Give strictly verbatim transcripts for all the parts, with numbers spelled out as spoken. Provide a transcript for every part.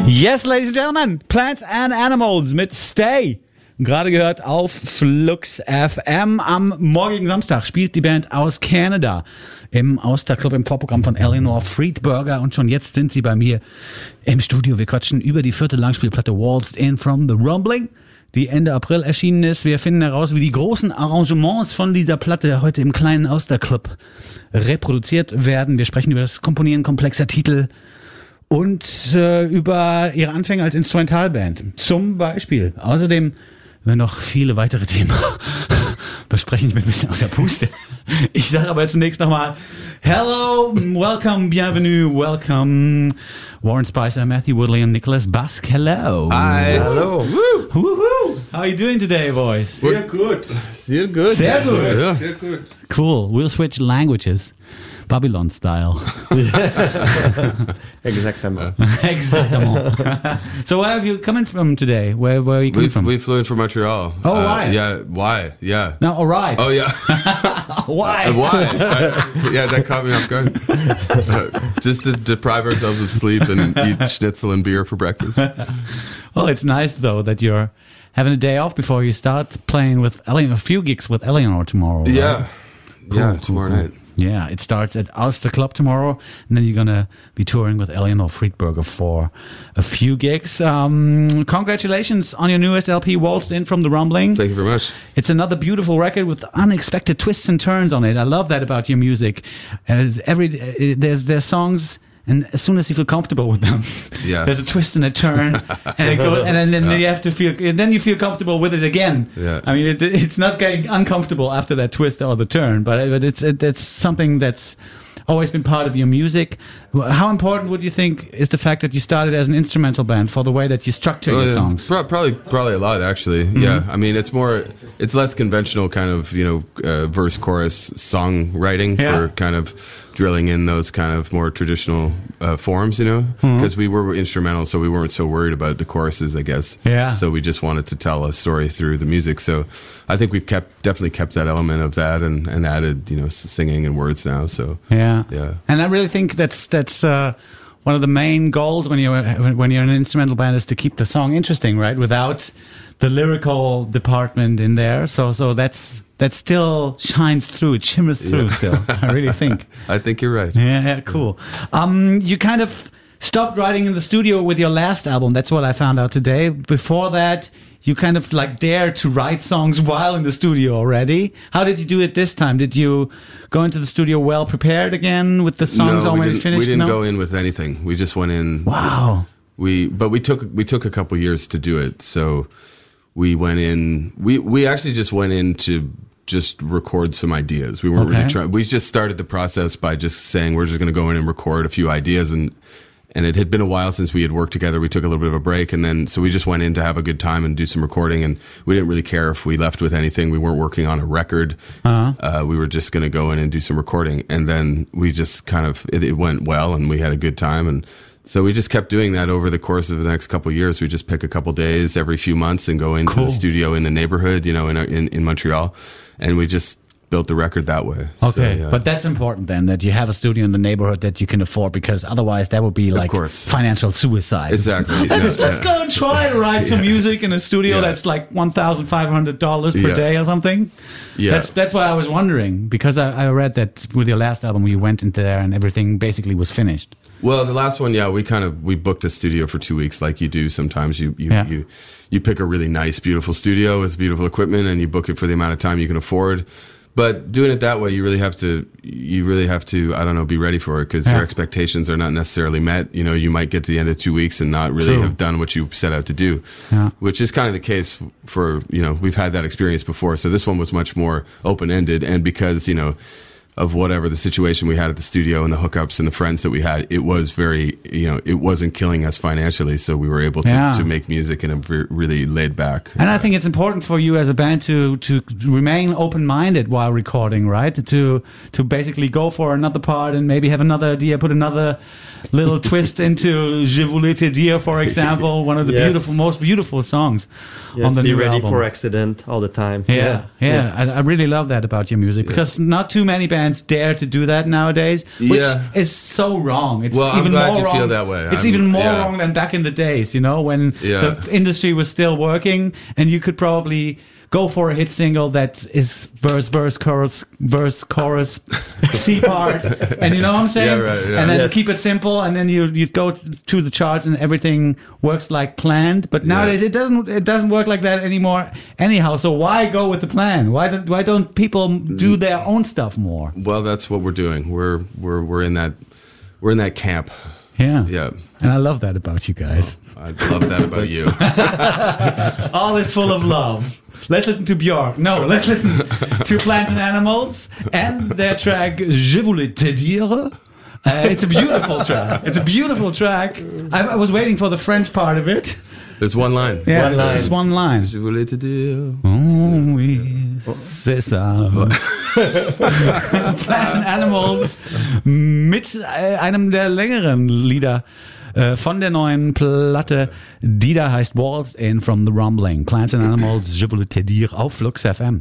Yes, ladies and gentlemen, Plants and Animals mit Stay. Gerade gehört auf Flux F M. Am morgigen Samstag spielt die Band aus Kanada im Austerclub im Vorprogramm von Eleanor Friedberger. Und schon jetzt sind sie bei mir im Studio. Wir quatschen über die vierte Langspielplatte Waltzed In From The Rumbling, die Ende April erschienen ist. Wir finden heraus, wie die großen Arrangements von dieser Platte heute im kleinen Austerclub reproduziert werden. Wir sprechen über das Komponieren komplexer Titel und äh, über ihre Anfänge als Instrumentalband. Zum Beispiel. Außerdem wir noch viele weitere Themen besprechen. Ich bin ein bisschen aus der Puste. Ich sage aber zunächst nochmal Hello, welcome, bienvenue, welcome. Warren Spicer, Matthew Woodley und Nicholas Busk. Hello. Hi. Hello. Woo. Woo-hoo. How are you doing today, boys? Sehr gut. Sehr gut. Sehr gut. Ja. Sehr gut. Cool. We'll switch languages. Babylon style. Exactement. Exactement. So where have you coming from today? Where where are you coming we, from? We flew in from Montreal. Oh, uh, why? Yeah, why? Yeah. No, all right. Oh, yeah. Why? Uh, why? I, yeah, that caught me off guard. Uh, just to deprive ourselves of sleep and eat schnitzel and beer for breakfast. Well, it's nice, though, that you're having a day off before you start playing with Eleanor, a few gigs with Eleanor tomorrow. Right? Yeah. Cool, yeah, cool, tomorrow cool. night. Yeah, it starts at Austerclub tomorrow, and then you're going to be touring with Eleanor Friedberger for a few gigs. Um, congratulations on your newest L P, Waltzed In From The Rumbling. Thank you very much. It's another beautiful record with unexpected twists and turns on it. I love that about your music. As every there's there's songs, and as soon as you feel comfortable with them, yeah. there's a twist and a turn, and it goes, and then, then yeah. you have to feel, and then you feel comfortable with it again. Yeah. I mean, it, it's not getting uncomfortable after that twist or the turn, but, but it's it, it's something that's always been part of your music. How important would you think is the fact that you started as an instrumental band for the way that you structure oh, your yeah. songs? Pro- Probably, probably a lot actually. Mm-hmm. Yeah, I mean, it's more, it's less conventional kind of, you know, uh, verse, chorus, songwriting Yeah. for kind of drilling in those kind of more traditional uh, forms, you know, because mm-hmm. we were instrumental, so we weren't so worried about the choruses, I guess. Yeah. So we just wanted to tell a story through the music. So I think we've kept definitely kept that element of that and, and added, you know, singing and words now. So yeah, yeah. And I really think that's that's. Uh, One of the main goals when you're when you're an instrumental band is to keep the song interesting, right? Without the lyrical department in there, so so that's that still shines through, it shimmers through. Yeah. Still, I really think. I think you're right. Yeah, yeah, cool. Um, you kind of stopped writing in the studio with your last album. That's what I found out today. Before that, you kind of like dared to write songs while in the studio already. How did you do it this time? Did you go into the studio well prepared again with the songs no, already we finished? We didn't no? go in with anything. We just went in. Wow. We but we took we took a couple years to do it. So we went in. We we actually just went in to just record some ideas. We weren't okay. really trying. We just started the process by just saying we're just going to go in and record a few ideas and. And it had been a while since we had worked together. We took a little bit of a break, and then so we just went in to have a good time and do some recording. And we didn't really care if we left with anything. We weren't working on a record. Uh-huh. Uh, we were just going to go in and do some recording. And then we just kind of it, it went well, and we had a good time. And so we just kept doing that over the course of the next couple of years. We just pick a couple days every few months and go into cool. the studio in the neighborhood, you know, in in, in Montreal, and we just. Built the record that way. Okay, so, yeah. But that's important then, that you have a studio in the neighborhood that you can afford, because otherwise that would be like financial suicide. Exactly. let's yeah, let's yeah. go and try to write yeah. some music in a studio yeah. that's like one thousand five hundred dollars per yeah. day or something. Yeah. That's that's why I was wondering, because I, I read that with your last album you went into there and everything basically was finished. Well, the last one, yeah, we kind of we booked a studio for two weeks, like you do sometimes. You you yeah. you you pick a really nice, beautiful studio with beautiful equipment, and you book it for the amount of time you can afford. But doing it that way, you really have to, you really have to, I don't know, be ready for it, because yeah. your expectations are not necessarily met. You know, you might get to the end of two weeks and not really True. have done what you set out to do, yeah. which is kind of the case for, you know, we've had that experience before. So this one was much more open-ended, and because, you know, of whatever the situation we had at the studio and the hookups and the friends that we had, it was very, you know, it wasn't killing us financially, so we were able to, yeah. to make music in a very, really laid back. And I think it's important for you as a band to to remain open-minded while recording, right? To to basically go for another part and maybe have another idea, put another little twist into Je voulais te dire, for example, one of the Yes. beautiful, most beautiful songs Yes, on the be new ready album. for accident all the time. Yeah, yeah, I, I really love that about your music because not too many bands dare to do that nowadays, which Yeah. is so wrong. It's Well, I'm even glad more you wrong. feel that way. It's I'm- even more yeah. wrong than back in the days, you know, when Yeah. the industry was still working and you could probably go for a hit single that is verse, verse, chorus, verse, chorus, C part, and you know what I'm saying? Yeah, right, yeah. And then Yes. keep it simple, and then you you go to the charts and everything works like planned. But nowadays it doesn't it doesn't work like that anymore. Anyhow, so why go with the plan? Why don't why don't people do their own stuff more? Well, that's what we're doing. We're we're we're in that we're in that camp. Yeah, Yeah. and I love that about you guys. I love that about you. All is full of love. Let's listen to Björk. No, let's listen to Plants and Animals and their track Je voulais te dire. Uh, it's a beautiful track. It's a beautiful track. I, I was waiting for the French part of it. There's one line. Yeah, One line. just one line. Je voulais te dire. Oh, oui, c'est ça. Plants and Animals mit äh, einem der längeren Lieder äh, von der neuen Platte, die da heißt Walls in From the Rumbling. Plants and Animals, Je voulais te dire auf Flux F M.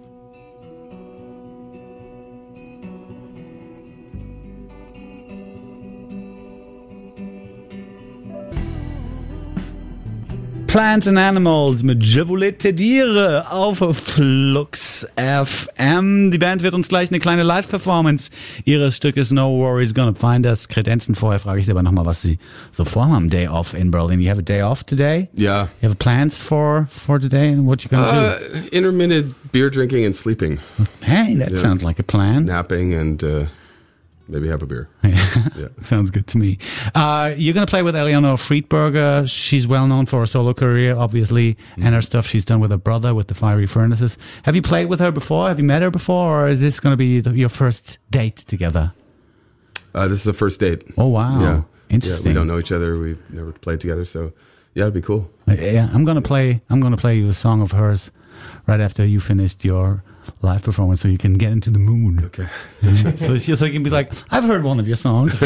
Plants and Animals mit Je voulais te dire auf Flux F M. Die Band wird uns gleich eine kleine Live-Performance ihres Stückes No Worries Gonna Find Us kredenzen. Vorher frage ich sie aber nochmal, was sie so vorhaben am Day Off in Berlin. You have a day off today? Yeah. You have plans for, for today and what you gonna Uh, intermittent beer drinking and sleeping, do? Hey, that yeah. sounds like a plan. napping, and uh, maybe have a beer. Yeah. Sounds good to me. Uh, you're going to play with Eleanor Friedberger. She's well known for her solo career, obviously, Mm-hmm. and her stuff she's done with her brother with the Fiery Furnaces. Have you played with her before? Have you met her before? Or is this going to be the, your first date together? Uh, this is the first date. Oh, wow. Yeah. Interesting. Yeah, we don't know each other. We've never played together, so yeah, it'd be cool. Yeah, I'm going to play, I'm going to play you a song of hers right after you finished your live performance so you can get into the mood. Okay. so, so you can be like, I've heard one of your songs.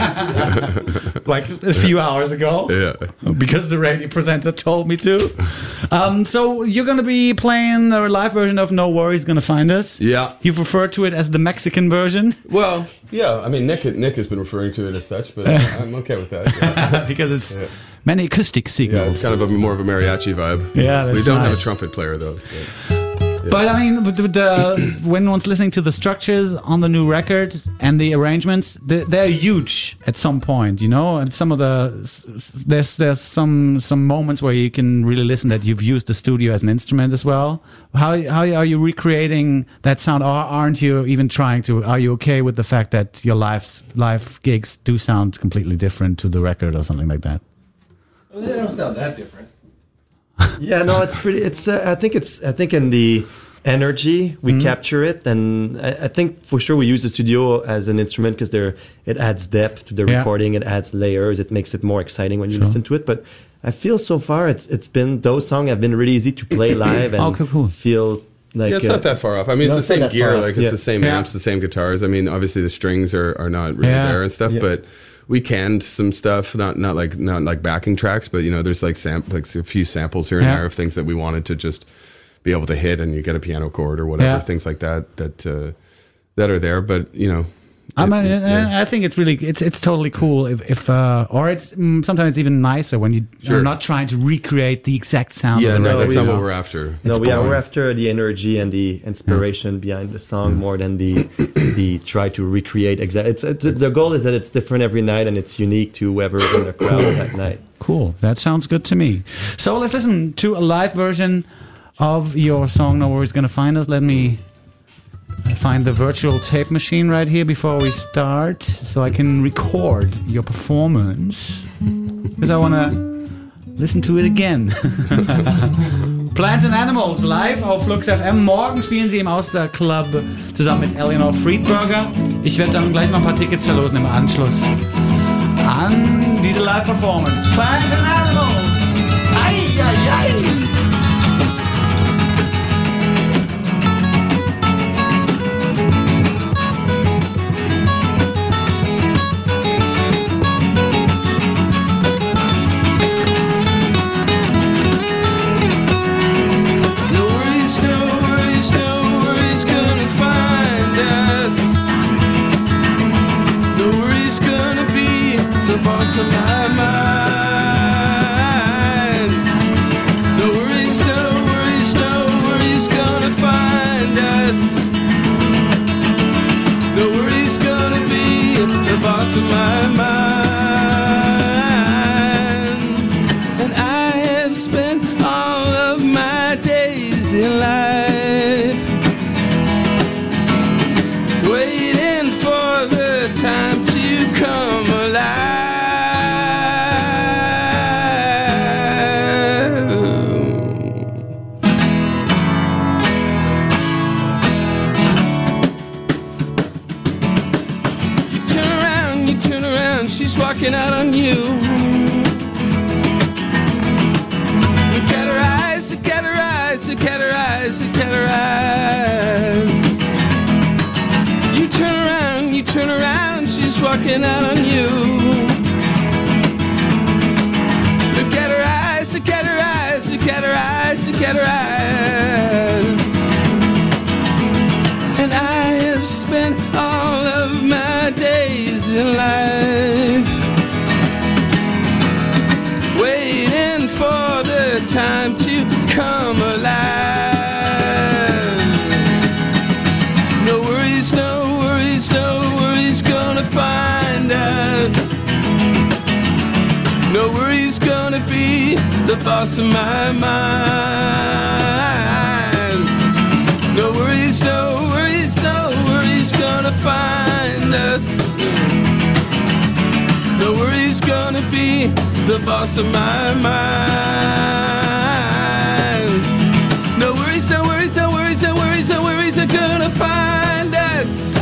like a few hours ago. Yeah. Because the radio presenter told me to. Um, so you're going to be playing a live version of No Worries Gonna Find Us. Yeah. You've referred to it as the Mexican version. Well, yeah. I mean, Nick Nick has been referring to it as such, but I'm okay with that. Yeah, because it's Yeah. many acoustic yeah signals. it's kind of a more of a mariachi vibe. Yeah, we that's don't have nice. a trumpet player though. so. But I mean, with the, the, when one's listening to the structures on the new record and the arrangements, they're, they're huge at some point, you know. And some of the there's there's some some moments where you can really listen that you've used the studio as an instrument as well. How how are you recreating that sound, or aren't you even trying to? Are you okay with the fact that your live live gigs do sound completely different to the record or something like that? Well, they don't sound that different. Yeah, no, it's pretty. It's. Uh, I think it's. I think in the energy we capture it, and I, I think for sure we use the studio as an instrument because there it adds depth to the Yeah. recording. It adds layers. It makes it more exciting when you Sure. listen to it. But I feel so far it's it's been those songs have been really easy to play live and Oh, cool, cool. feel like Yeah, it's uh, not that far off. I mean, No, it's the it's not same that gear. far off. Like, it's Yeah. the same Yeah. amps, the same guitars. I mean, obviously the strings are, are not really Yeah. there and stuff, Yeah. but we canned some stuff, not not like not like backing tracks, but you know, there's like sam- like a few samples here and Yeah. there of things that we wanted to just be able to hit, and you get a piano chord or whatever, Yeah. things like that that uh, that are there. But you know, I it- mean, it- yeah. I think it's really it's it's totally cool if if uh, or it's mm, sometimes even nicer when you Sure. are not trying to recreate the exact sound. yeah, of the no, record, that's you not know? what we're after. No, It's we are boring. we're after the energy and the inspiration behind the song more than the the try to recreate exact. It's uh, the, the goal is that it's different every night and it's unique to whoever's in the crowd that night. Cool. That sounds good to me. So let's listen to a live version of your song No Worries Gonna Find Us. Let me find the virtual tape machine right here before we start so I can record your performance. Because I want to listen to it again. Plants and Animals live auf Flux F M. Morgen spielen sie im Auster Club zusammen mit Eleanor Friedberger. Ich werde dann gleich noch ein paar Tickets verlosen im Anschluss an diese Live-Performance. Plants and Animals! Ei, ei, ei! walking out on you. Look at her eyes, look at her eyes, look at her eyes, look at her eyes. You turn around, you turn around, she's walking out on you. Look at her eyes, look at her eyes, look at her eyes, look at her eyes. And I have spent all of my days in life waiting for the time to come alive. No worries, no worries, no worries gonna find us. No worries gonna be the boss of my mind. No worries, no worries, no worries gonna find us. No worries gonna be the boss of my mind. No worries, no worries, no worries, no worries, no worries are gonna find us.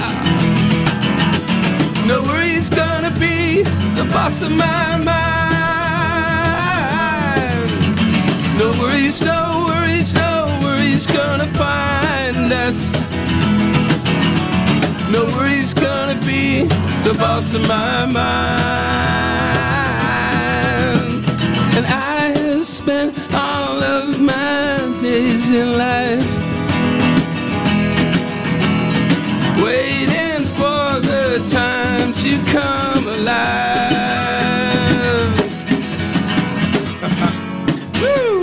No worries gonna be the boss of my mind. No worries, no worries, no worries gonna find us. No worries gonna be the boss of my mind. And I have spent all of my days in life waiting for the time to come alive. Woo!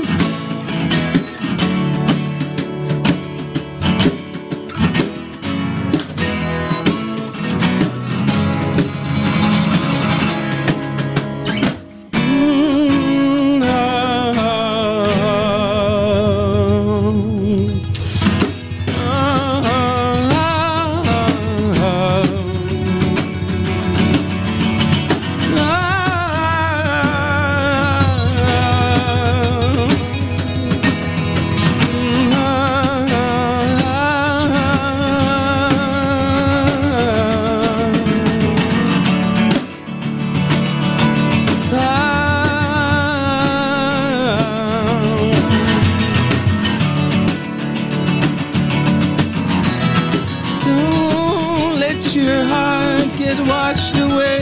Don't let your heart get washed away.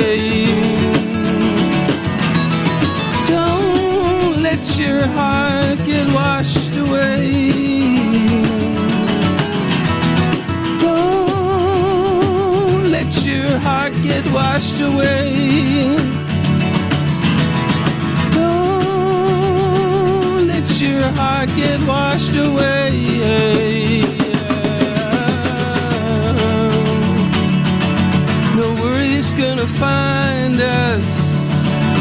Don't let your heart get washed away. Don't let your heart get washed away. Don't let your heart get washed away. No worries gonna find us.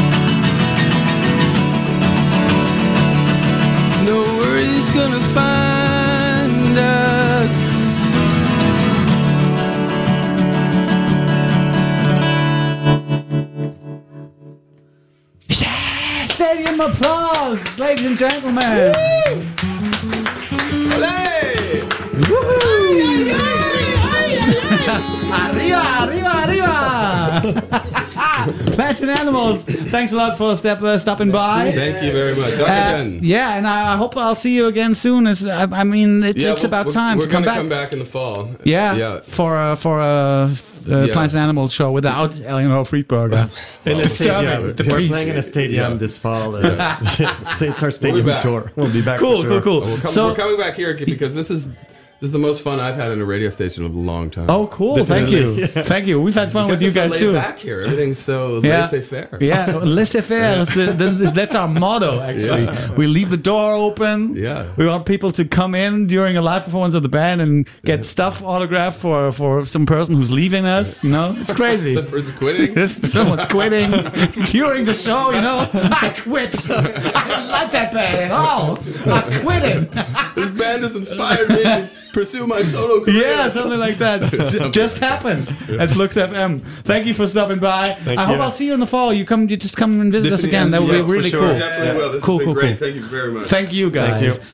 No worries gonna find us. Yeah, stadium applause, ladies and gentlemen. Woohoo! Arriba, arriba, arriba! Plants and Animals, thanks a lot for step, uh, stopping by. Thank you very much. Uh, yeah, and I hope I'll see you again soon. As I, I mean, it, Yeah, it's we're- about we're- time we're to come gonna back. come back in the fall. Yeah, Yeah. for a, for a uh, Yeah. Plants and Animals show without Eleanor Friedberger. In a Disturbing, stadium. the We're priest. playing in a stadium Yeah. this fall. Uh, it's our stadium back. tour. We'll be back. Cool, for sure. cool, cool. We're, com- So- we're coming back here because this is this is the most fun I've had in a radio station in a long time. Oh, cool! Thank you, thank you. We've had fun with Because you it's so guys laid too. back here. Everything's so Yeah. laissez-faire. Yeah, laissez-faire. That's, uh, th- that's our motto, actually. Yeah. We leave the door open. Yeah. We want people to come in during a live performance of the band and get stuff autographed for, for some person who's leaving us. You know, it's crazy. Some person quitting. This, someone's quitting during the show, you know. I quit. I don't like that band at all. I'm quitting. This band has inspired me to pursue my solo career. Yeah, something like that. J- just happened at Flux F M. Thank you for stopping by. Thank I hope you. I'll see you in the fall. You come, you just come and visit us again. That would Yes, be for really sure. cool. Definitely will. This Cool, has been cool, great. cool. Thank you very much. Thank you, guys. Thank you.